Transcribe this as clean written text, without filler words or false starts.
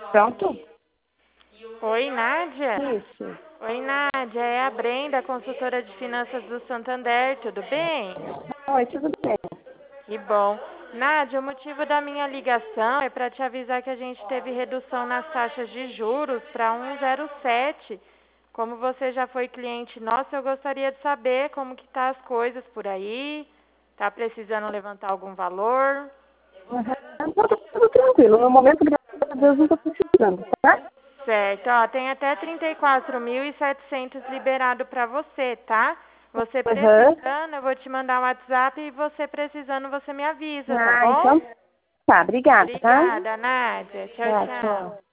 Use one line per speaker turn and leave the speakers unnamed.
Pronto?
Oi, Nádia.
Isso.
Oi, Nádia. É a Brenda, consultora de finanças do Santander. Tudo bem?
Oi, tudo bem?
Que bom. Nádia, o motivo da minha ligação é para te avisar que a gente teve redução nas taxas de juros para 1,07. Como você já foi cliente nosso, eu gostaria de saber como que tá as coisas por aí. Tá precisando levantar algum valor?
Uhum. Tudo tranquilo. No momento, graças a Deus, não estou precisando, tá?
Certo, ó, tem até 34.700 liberado para você, tá? Você
Uhum.
precisando, eu vou te mandar um WhatsApp e você precisando, você me avisa, tá
Ah,
bom?
então tá. Obrigada, tá?
Obrigada, Nádia. Tchau,
Tá,
tchau.
tchau.